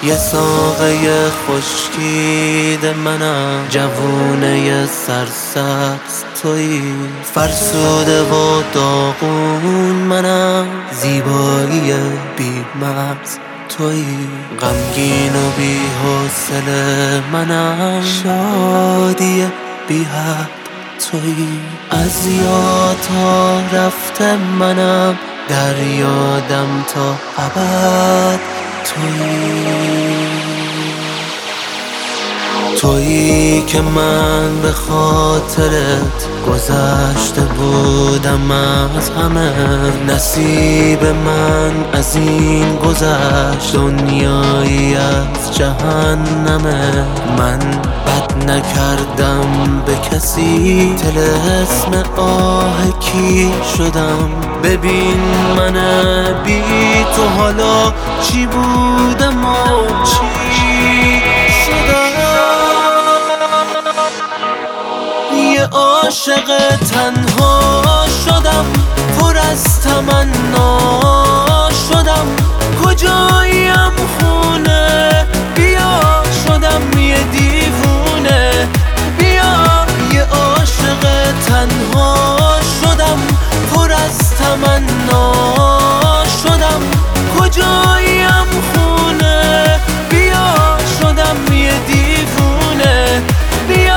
یه ساقه خشکید منم، جوونه سرسبز تویی، فرسوده و داغون منم، زیبایی بی مرز تویی، غمگین و بی حوصله منم، شادی بی حد تویی، از یاد تا رفته منم، در یادم تا ابد تویی که من به خاطرت گذشته بودم از همه، نصیب من از این گذشت دنیایی از جهنمه، من بد نکردم به کسی، طلسم آه کی شدم، ببین من بی تو حالا چی بودم و چی شدم. یه عاشق تنها شدم، پر از تمنا شدم، کجاییم خونه بیا، شدم یه دیوونه بیا، یه عاشق تنها شدم، پر از تمنا شدم، کجاییم خونه بیا، شدم یه دیوونه بیا.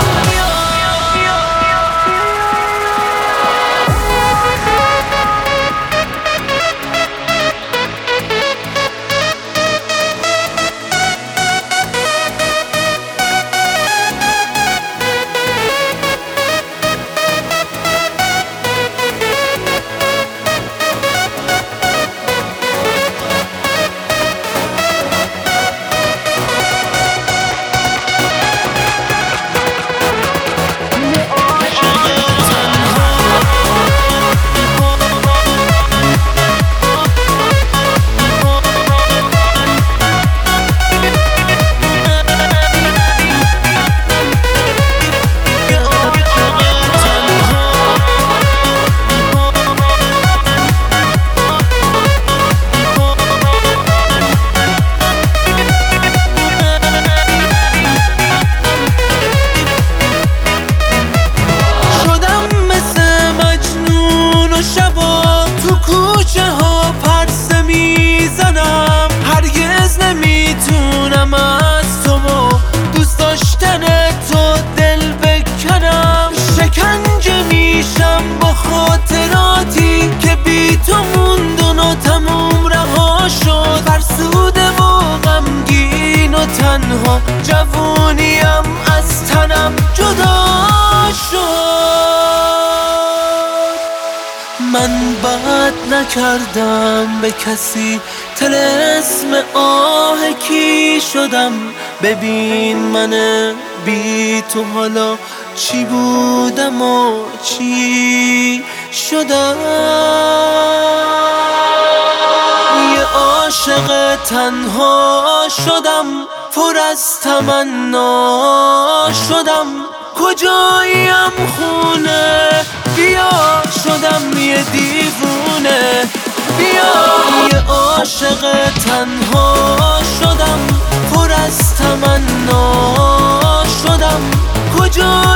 خاطراتی که بی تو موندن و تموم رها شد، فرسوده و غمگین و تنها، جوونیم از تنم جدا شد. من بد نکردم به کسی، طلسم آه کی شدم، ببین من بی تو حالا چی بودم و چی شدم. یه عاشق تنها شدم، پر از تمنا شدم، کجاییم خونه بیا، شدم یه دیوونه بیا، یه عاشق تنها شدم، پر از تمنا شدم، کجا